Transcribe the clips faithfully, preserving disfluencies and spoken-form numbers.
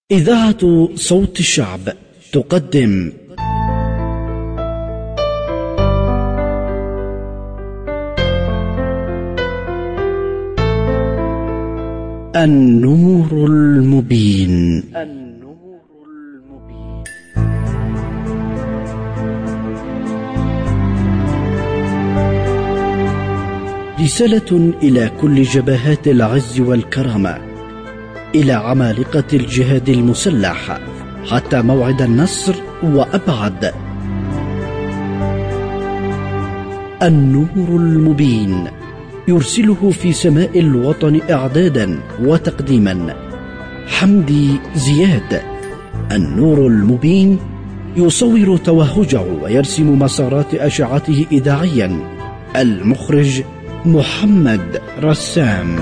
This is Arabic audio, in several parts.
إذاعة صوت الشعب تقدم النور المبين. النور المبين رسالة إلى كل جبهات العز والكرامة، إلى عمالقة الجهاد المسلح حتى موعد النصر وأبعد. النور المبين يرسله في سماء الوطن إعدادا وتقديما حمدي زياد. النور المبين يصور توهجه ويرسم مسارات أشعته إذاعيا المخرج محمد رسام.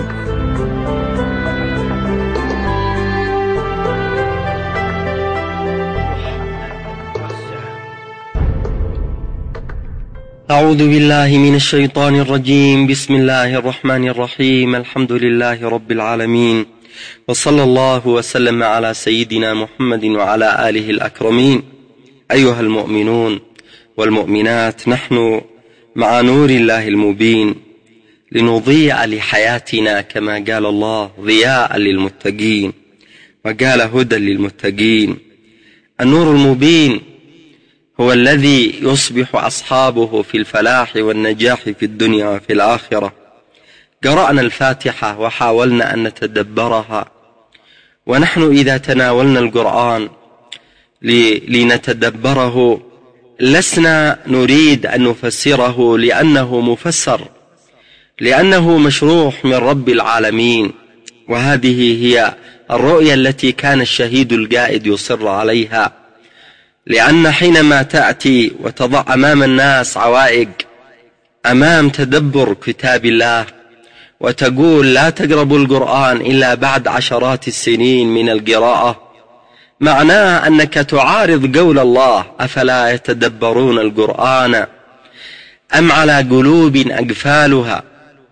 أعوذ بالله من الشيطان الرجيم. بسم الله الرحمن الرحيم. الحمد لله رب العالمين، وصلى الله وسلم على سيدنا محمد وعلى آله الأكرمين. أيها المؤمنون والمؤمنات، نحن مع نور الله المبين لنضيء لحياتنا كما قال الله: ضياء للمتقين، وقال هدى للمتقين. النور المبين هو الذي يصبح أصحابه في الفلاح والنجاح في الدنيا وفي الآخرة. قرأنا الفاتحة وحاولنا أن نتدبرها، ونحن إذا تناولنا القرآن لنتدبره لسنا نريد أن نفسره لأنه مفسر، لأنه مشروح من رب العالمين. وهذه هي الرؤية التي كان الشهيد القائد يصر عليها، لأن حينما تأتي وتضع أمام الناس عوائق أمام تدبر كتاب الله وتقول لا تقربوا القرآن إلا بعد عشرات السنين من القراءة، معناه أنك تعارض قول الله: أفلا يتدبرون القرآن أم على قلوب أقفالها.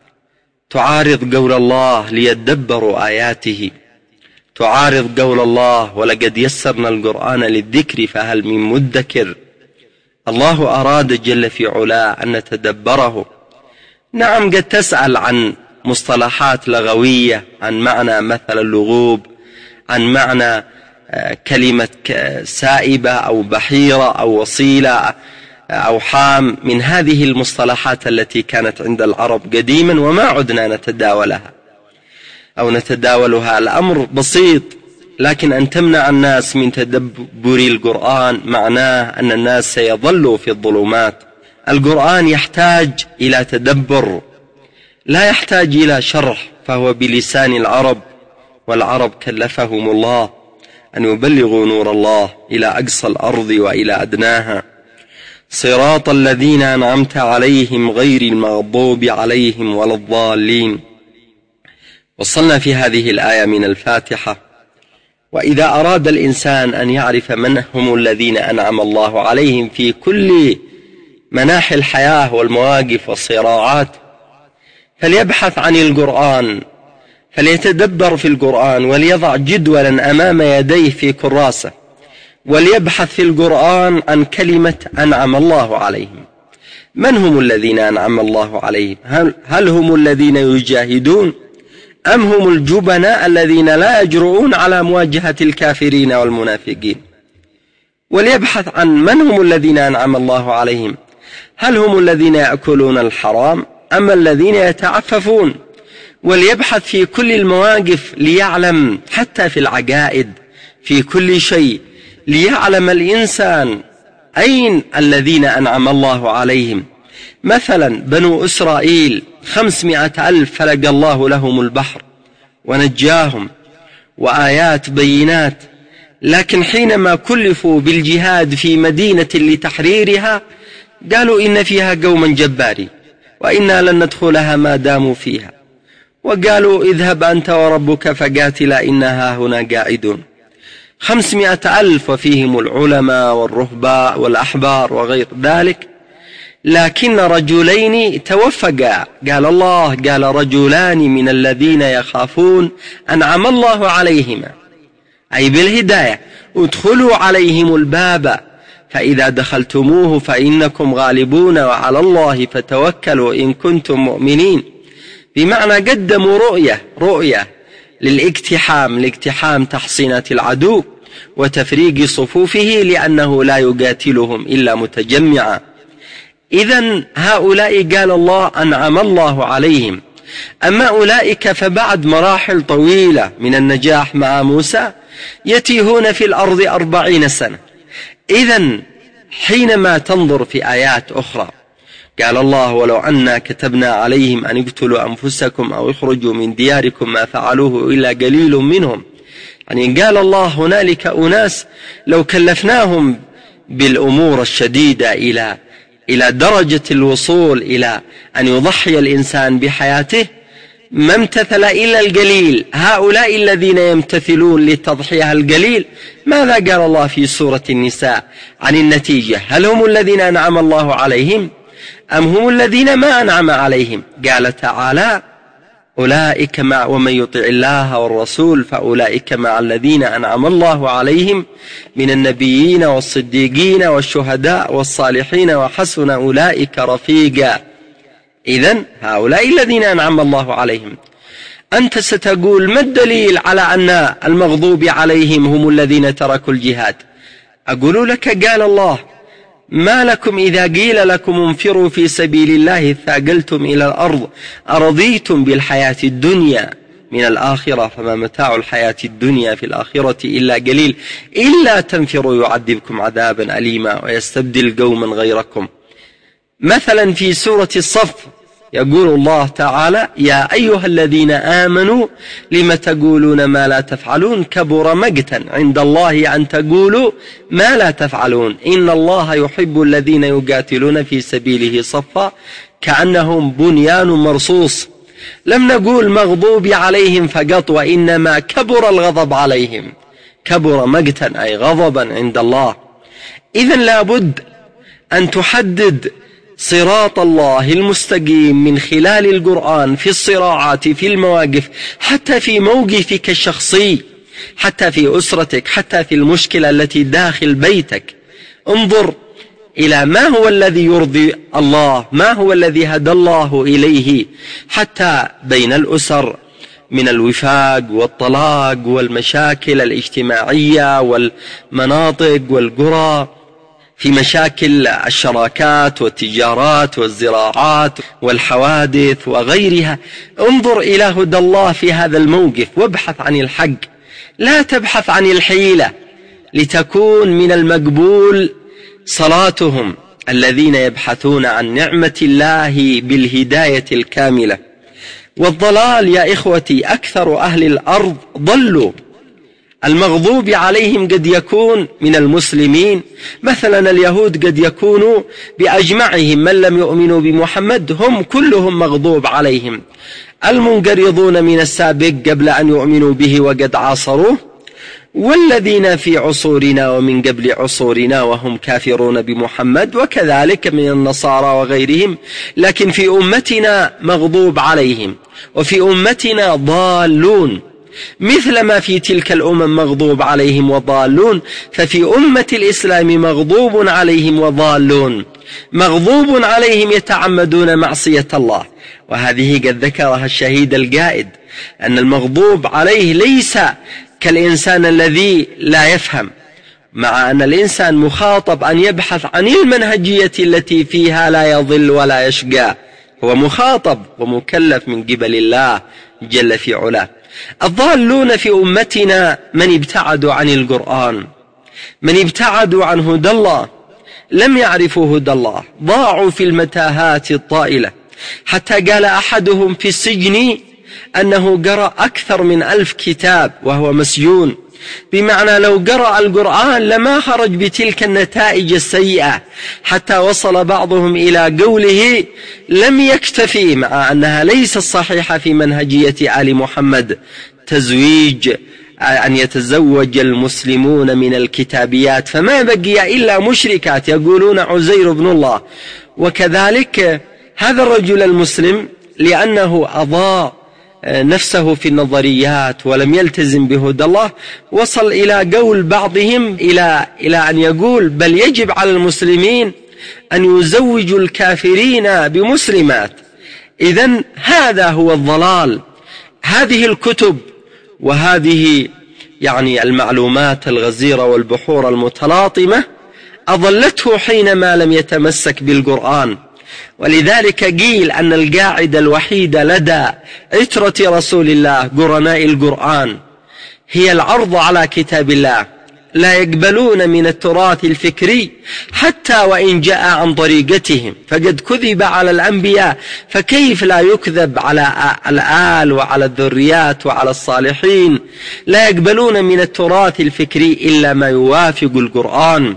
تعارض قول الله ليدبروا آياته، تعارض قول الله: ولقد يسرنا القرآن للذكر فهل من مدكر. الله أراد جل في علاه أن نتدبره. نعم، قد تسأل عن مصطلحات لغوية، عن معنى مثل اللغوب، عن معنى كلمة سائبة أو بحيرة أو وصيلة أو حام، من هذه المصطلحات التي كانت عند العرب قديما وما عدنا نتداولها أو نتداولها. الأمر بسيط، لكن أن تمنع الناس من تدبر القرآن معناه أن الناس سيظلوا في الظلمات. القرآن يحتاج إلى تدبر، لا يحتاج إلى شرح، فهو بلسان العرب، والعرب كلفهم الله أن يبلغوا نور الله إلى أقصى الأرض وإلى أدناها. صراط الذين أنعمت عليهم غير المغضوب عليهم ولا الضالين. وصلنا في هذه الآية من الفاتحة: وإذا أراد الإنسان أن يعرف من هم الذين أنعم الله عليهم في كل مناحي الحياة والمواقف والصراعات فليبحث عن القرآن، فليتدبر في القرآن، وليضع جدولا أمام يديه في كراسة، وليبحث في القرآن عن كلمة أنعم الله عليهم. من هم الذين أنعم الله عليهم؟ هل, هل هم الذين يجاهدون أم هم الجبناء الذين لا يجرؤون على مواجهة الكافرين والمنافقين؟ وليبحث عن من هم الذين أنعم الله عليهم، هل هم الذين يأكلون الحرام أم الذين يتعففون؟ وليبحث في كل المواقف ليعلم، حتى في العقائد، في كل شيء، ليعلم الإنسان أين الذين أنعم الله عليهم. مثلا بنو إسرائيل خمسمائة ألف فلق الله لهم البحر ونجاهم، وآيات بينات، لكن حينما كلفوا بالجهاد في مدينة لتحريرها قالوا إن فيها قوما جبارين وإنا لن ندخلها ما داموا فيها، وقالوا اذهب أنت وربك فقاتلا إنها هنا قاعدون. خمسمائة ألف وفيهم العلماء والرهباء والأحبار وغير ذلك، لكن رجلين توفقا. قال الله: قال رجلان من الذين يخافون أنعم الله عليهما أي بالهداية. ادخلوا عليهم الباب فإذا دخلتموه فإنكم غالبون وعلى الله فتوكلوا إن كنتم مؤمنين. بمعنى قدموا رؤية رؤية للاقتحام لاقتحام تحصينات العدو وتفريق صفوفه لأنه لا يقاتلهم إلا متجمعا. إذن هؤلاء قال الله أنعم الله عليهم. أما أولئك فبعد مراحل طويلة من النجاح مع موسى يتيهون في الأرض أربعين سنة. إذن حينما تنظر في آيات أخرى قال الله ولو أنا كتبنا عليهم أن اقتلوا أنفسكم أو اخرجوا من دياركم ما فعلوه إلا قليل منهم. يعني قال الله هنالك أناس لو كلفناهم بالأمور الشديدة إلى إلى درجة الوصول إلى أن يضحي الإنسان بحياته ما امتثل إلا القليل. هؤلاء الذين يمتثلون للتضحية القليل ماذا قال الله في سورة النساء عن النتيجة؟ هل هم الذين أنعم الله عليهم أم هم الذين ما أنعم عليهم؟ قال تعالى أولئك مع ومن يطع الله والرسول فأولئك مع الذين أنعم الله عليهم من النبيين والصديقين والشهداء والصالحين وحسن أولئك رفيقا. إذن هؤلاء الذين أنعم الله عليهم. أنت ستقول ما الدليل على أن المغضوب عليهم هم الذين تركوا الجهاد؟ أقول لك قال الله ما لكم إذا قيل لكم انفروا في سبيل الله ثاقلتم إلى الأرض أرضيتم بالحياة الدنيا من الآخرة فما متاع الحياة الدنيا في الآخرة إلا قليل إلا تنفروا يعذبكم عذابا أليما ويستبدل قوما غيركم. مثلا في سورة الصف يقول الله تعالى يا أيها الذين آمنوا لم تقولون ما لا تفعلون كبر مقتا عند الله أن تقولوا ما لا تفعلون إن الله يحب الذين يقاتلون في سبيله صفا كأنهم بنيان مرصوص. لم نقول مغضوب عليهم فقط وإنما كبر الغضب عليهم. كبر مقتا أي غضبا عند الله. إذن لابد أن تحدد صراط الله المستقيم من خلال القرآن في الصراعات في المواقف حتى في موقفك الشخصي حتى في أسرتك حتى في المشكلة التي داخل بيتك. انظر إلى ما هو الذي يرضي الله ما هو الذي هدى الله إليه حتى بين الأسر من الوفاق والطلاق والمشاكل الاجتماعية والمناطق والقرى في مشاكل الشراكات والتجارات والزراعات والحوادث وغيرها. انظر إلى هدى الله في هذا الموقف وابحث عن الحق لا تبحث عن الحيلة لتكون من المقبول صلاتهم الذين يبحثون عن نعمة الله بالهداية الكاملة. والضلال يا إخوتي أكثر أهل الأرض ضلوا. المغضوب عليهم قد يكون من المسلمين مثلا اليهود قد يكونوا بأجمعهم من لم يؤمنوا بمحمد هم كلهم مغضوب عليهم. المنقرضون من السابق قبل أن يؤمنوا به وقد عاصروه والذين في عصورنا ومن قبل عصورنا وهم كافرون بمحمد وكذلك من النصارى وغيرهم. لكن في أمتنا مغضوب عليهم وفي أمتنا ضالون. مثل ما في تلك الأمم مغضوب عليهم وضالون ففي أمة الإسلام مغضوب عليهم وضالون. مغضوب عليهم يتعمدون معصية الله وهذه قد ذكرها الشهيد القائد أن المغضوب عليه ليس كالإنسان الذي لا يفهم مع أن الإنسان مخاطب أن يبحث عن المنهجية التي فيها لا يضل ولا يشقى. هو مخاطب ومكلف من قبل الله جل في علاه. الضالون في أمتنا من ابتعدوا عن القرآن من ابتعدوا عن هدى الله لم يعرفوا هدى الله ضاعوا في المتاهات الطائلة حتى قال أحدهم في السجن أنه قرأ أكثر من ألف كتاب وهو مسجون. بمعنى لو قرأ القرآن لما خرج بتلك النتائج السيئة حتى وصل بعضهم إلى قوله لم يكتفي مع أنها ليس الصحيحة في منهجية آل محمد تزويج أن يتزوج المسلمون من الكتابيات فما بقي إلا مشركات يقولون عزير بن الله. وكذلك هذا الرجل المسلم لأنه أضاء نفسه في النظريات ولم يلتزم بهدى الله، وصل إلى قول بعضهم إلى إلى أن يقول بل يجب على المسلمين أن يزوجوا الكافرين بمسلمات. إذن هذا هو الضلال. هذه الكتب وهذه يعني المعلومات الغزيرة والبحور المتلاطمة أضلته حينما لم يتمسك بالقرآن. ولذلك قيل أن القاعدة الوحيدة لدى عترة رسول الله قرناء القرآن هي العرض على كتاب الله، لا يقبلون من التراث الفكري حتى وإن جاء عن طريقتهم، فقد كذب على الأنبياء فكيف لا يكذب على الآل وعلى الذريات وعلى الصالحين. لا يقبلون من التراث الفكري إلا ما يوافق القرآن.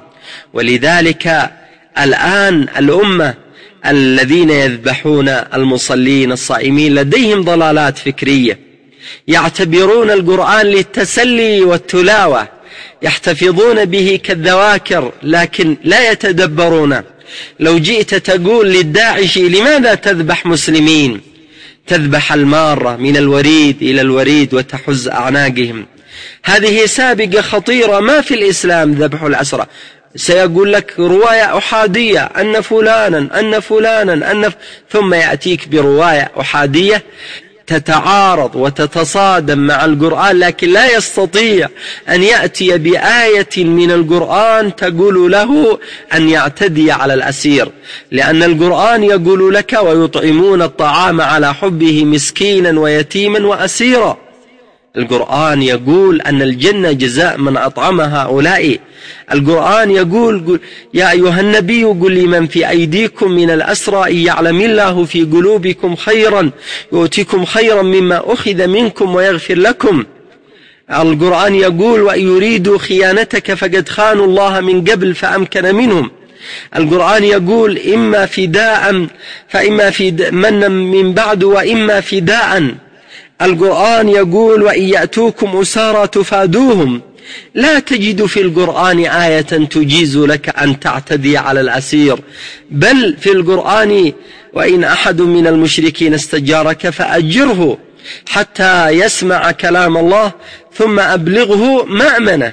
ولذلك الآن الأمة الذين يذبحون المصلين الصائمين لديهم ضلالات فكرية، يعتبرون القرآن للتسلي والتلاوة، يحتفظون به كالذواكر لكن لا يتدبرون. لو جئت تقول للداعشي لماذا تذبح مسلمين، تذبح المارة من الوريد إلى الوريد وتحز أعناقهم، هذه سابقة خطيرة ما في الإسلام ذبح الأسرى، سيقول لك رواية أحادية أن فلانا أن فلانا أن ف... ثم يأتيك برواية أحادية تتعارض وتتصادم مع القرآن، لكن لا يستطيع أن يأتي بآية من القرآن تقول له أن يعتدي على الأسير، لأن القرآن يقول لك ويطعمون الطعام على حبه مسكينا ويتيما وأسيرا. القرآن يقول أن الجنة جزاء من أطعم هؤلاء. القرآن يقول يا أيها النبي قل لمن في أيديكم من الأسرى إن يعلم الله في قلوبكم خيرا يؤتكم خيرا مما أخذ منكم ويغفر لكم. القرآن يقول وإن يريدوا خيانتك فقد خانوا الله من قبل فأمكن منهم. القرآن يقول إما فداء فإما فداء من من بعد وإما فداء. القرآن يقول وإن يأتوكم أسارى تفادوهم. لا تجد في القرآن آية تجيز لك أن تعتدي على الأسير، بل في القرآن وإن أحد من المشركين استجارك فأجره حتى يسمع كلام الله ثم أبلغه مأمنه.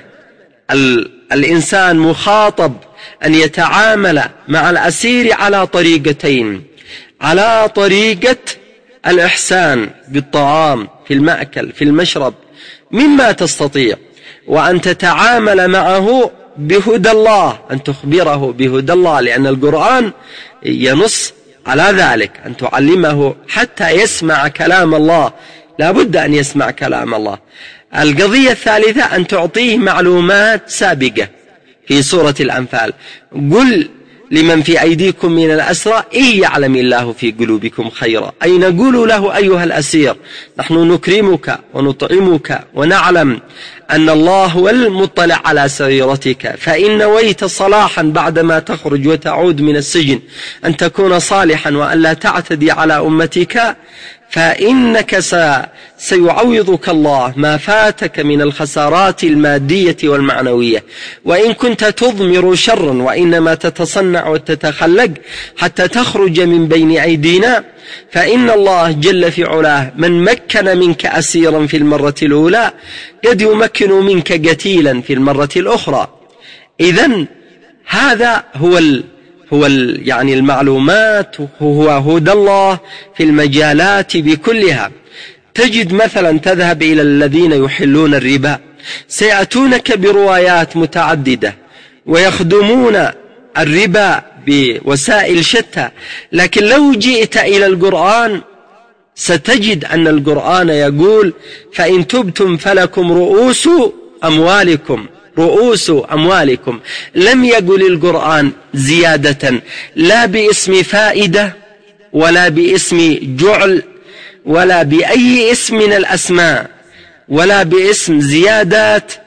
الإنسان مخاطب أن يتعامل مع الأسير على طريقتين، على طريقة الإحسان بالطعام في المأكل في المشرب مما تستطيع، وأن تتعامل معه بهدى الله، أن تخبره بهدى الله، لأن القرآن ينص على ذلك، أن تعلمه حتى يسمع كلام الله، لا بد أن يسمع كلام الله. القضية الثالثة أن تعطيه معلومات سابقة في سورة الأنفال، قل لمن في أيديكم من الأسرى إن يعلم الله في قلوبكم خيرا، أي نقول له أيها الأسير نحن نكرمك ونطعمك ونعلم أن الله هو المطلع على سريرتك، فإن نويت صلاحا بعدما تخرج وتعود من السجن أن تكون صالحا وأن لا تعتدي على أمتك، فإنك سيعوضك الله ما فاتك من الخسارات المادية والمعنوية. وإن كنت تضمر شرا وإنما تتصنع وتتخلق حتى تخرج من بين أيدينا، فإن الله جل في علاه من مكن منك أسيرا في المرة الأولى قد يمكن منك قتيلا في المرة الأخرى. إذن هذا هو ال هو ال يعني المعلومات، هو هدى الله في المجالات بكلها. تجد مثلا تذهب إلى الذين يحلون الربا سيأتونك بروايات متعددة ويخدمون الربا بوسائل شتى، لكن لو جئت إلى القرآن ستجد أن القرآن يقول فإن تبتم فلكم رؤوس أموالكم، رؤوس أموالكم. لم يقل القرآن زيادة لا باسم فائدة ولا باسم جعل ولا بأي اسم من الأسماء ولا باسم زيادات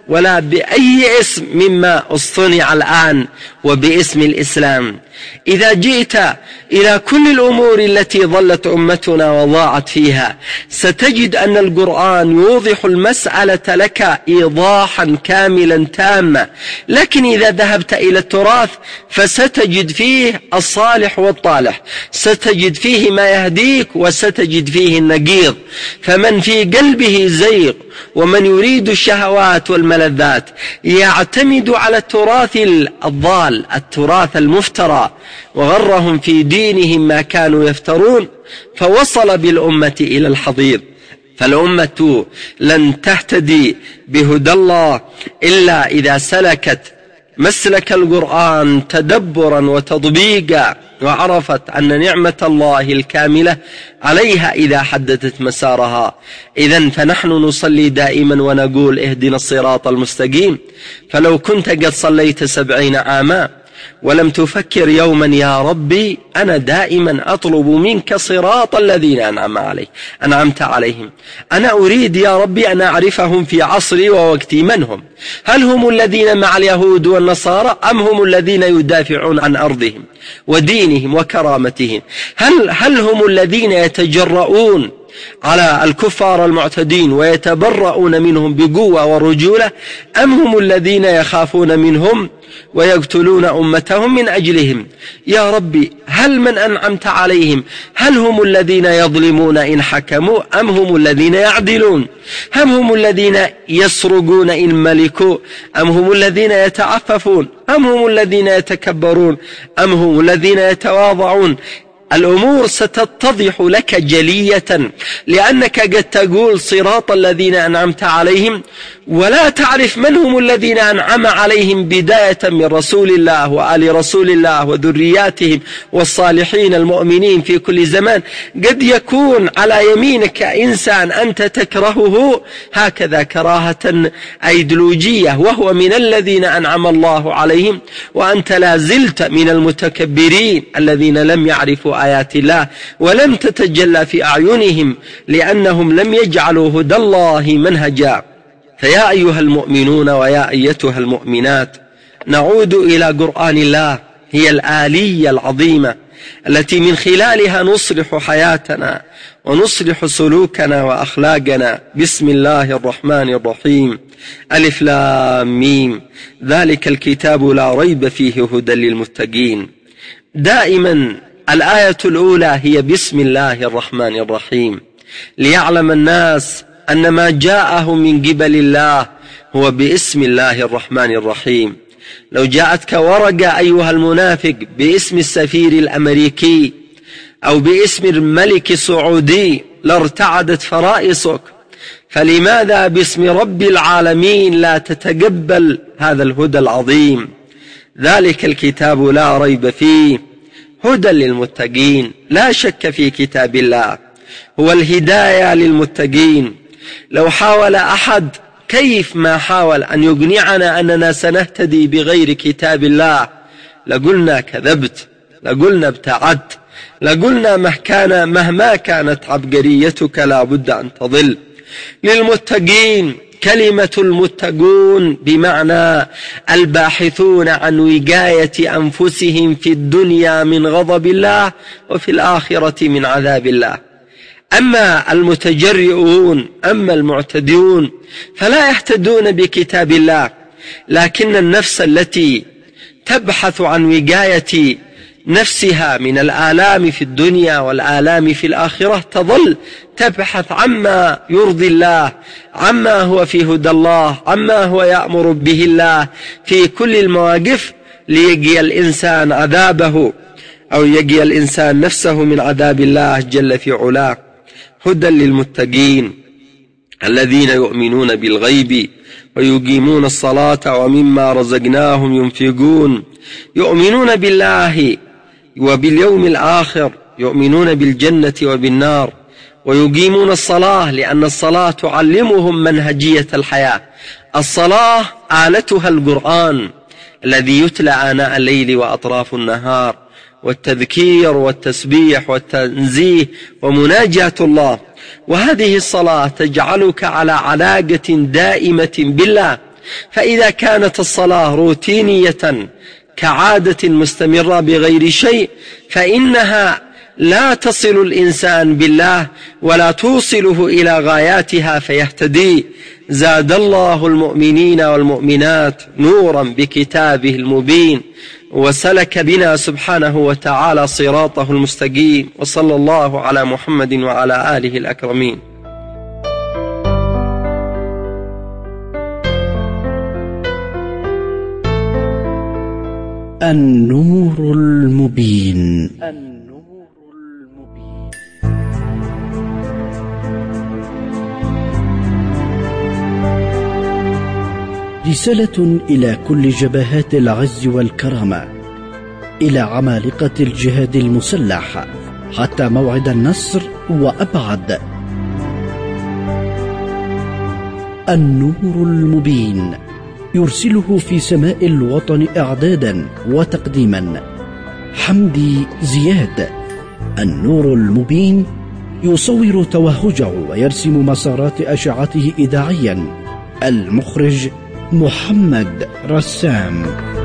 ولا بأي اسم مما اصطنع الآن وباسم الإسلام. إذا جئت إلى كل الأمور التي ظلت أمتنا وضاعت فيها ستجد أن القرآن يوضح المسألة لك إيضاحا كاملا تاما، لكن إذا ذهبت إلى التراث فستجد فيه الصالح والطالح، ستجد فيه ما يهديك وستجد فيه النقيض. فمن في قلبه زيغ ومن يريد الشهوات والملذات يعتمد على التراث الضال، التراث المفترى، وغرهم في دينهم ما كانوا يفترون، فوصل بالأمة إلى الحضيض. فالأمة لن تهتدي بهدى الله إلا إذا سلكت مسلك القرآن تدبرا وتطبيقا، وعرفت أن نعمة الله الكاملة عليها إذا حددت مسارها. إذن فنحن نصلي دائما ونقول اهدنا الصراط المستقيم، فلو كنت قد صليت سبعين عاما ولم تفكر يوما يا ربي أنا دائما أطلب منك صراط الذين أنعم عليه أنعمت عليهم، أنا أريد يا ربي أن أعرفهم في عصري ووقتي من هم، هل هم الذين مع اليهود والنصارى أم هم الذين يدافعون عن أرضهم ودينهم وكرامتهم، هل, هل هم الذين يتجرؤون على الكفار المعتدين ويتبرؤون منهم بقوة ورجولة، أم هم الذين يخافون منهم ويقتلون أمتهم من أجلهم؟ يا ربي هل من أنعمت عليهم هل هم الذين يظلمون إن حكموا أم هم الذين يعدلون؟ هم هم الذين يسرقون إن ملكوا أم هم الذين يتعففون؟ أم هم الذين يتكبرون أم هم الذين يتواضعون؟ الأمور ستتضح لك جلية، لأنك قد تقول صراط الذين أنعمت عليهم ولا تعرف من هم الذين أنعم عليهم، بداية من رسول الله وآل رسول الله وذرياتهم والصالحين المؤمنين في كل زمان. قد يكون على يمينك إنسان أنت تكرهه هكذا كراهة أيديولوجية وهو من الذين أنعم الله عليهم، وأنت لا زلت من المتكبرين الذين لم يعرفوا آيات الله ولم تتجلى في أعينهم لأنهم لم يجعلوا هدى الله منهجا. فيا أيها المؤمنون ويا أيتها المؤمنات، نعود إلى قرآن الله، هي الآلية العظيمة التي من خلالها نصلح حياتنا ونصلح سلوكنا وأخلاقنا. بسم الله الرحمن الرحيم، ألف لام ميم، ذلك الكتاب لا ريب فيه هدى للمتقين. دائما الآية الأولى هي بسم الله الرحمن الرحيم، ليعلم الناس أن ما جاءه من قبل الله هو باسم الله الرحمن الرحيم. لو جاءتك ورقة أيها المنافق باسم السفير الأمريكي أو باسم الملك السعودي لارتعدت فرائصك، فلماذا باسم رب العالمين لا تتقبل هذا الهدى العظيم؟ ذلك الكتاب لا ريب فيه هدى للمتقين. لا شك في كتاب الله هو الهداية للمتقين. لو حاول أحد كيف ما حاول أن يقنعنا أننا سنهتدي بغير كتاب الله لقلنا كذبت، لقلنا ابتعدت، لقلنا مهكان مهما كانت عبقريتك لا بد أن تضل. للمتقين كلمة المتقون بمعنى الباحثون عن وقاية أنفسهم في الدنيا من غضب الله وفي الآخرة من عذاب الله. أما المتجرئون أما المعتدون فلا يهتدون بكتاب الله، لكن النفس التي تبحث عن وقاية نفسها من الآلام في الدنيا والآلام في الآخرة تظل تبحث عما يرضي الله، عما هو في هدى الله، عما هو يأمر به الله في كل المواقف، ليقي الإنسان عذابه أو يقي الإنسان نفسه من عذاب الله جل في علاه. هدى للمتقين الذين يؤمنون بالغيب ويقيمون الصلاة ومما رزقناهم ينفقون، يؤمنون بالله وباليوم الآخر، يؤمنون بالجنة وبالنار، ويقيمون الصلاة لأن الصلاة تعلمهم منهجية الحياة. الصلاة آلتها القرآن الذي يتلى آناء الليل وأطراف النهار، والتذكير والتسبيح والتنزيه ومناجاة الله. وهذه الصلاة تجعلك على علاقة دائمة بالله، فإذا كانت الصلاة روتينية كعادة مستمرة بغير شيء فإنها لا تصل الإنسان بالله ولا توصله إلى غاياتها فيهتدي. زاد الله المؤمنين والمؤمنات نورا بكتابه المبين، وسلك بنا سبحانه وتعالى صراطه المستقيم، وصلى الله على محمد وعلى آله الأكرمين. النور المبين. رسالة إلى كل جبهات العز والكرامة، إلى عمالقة الجهاد المسلح حتى موعد النصر وأبعد. النور المبين يرسله في سماء الوطن إعدادا وتقديما حمدي زياد. النور المبين يصور توهجه ويرسم مسارات أشعته إذاعيا. المخرج محمد رسام.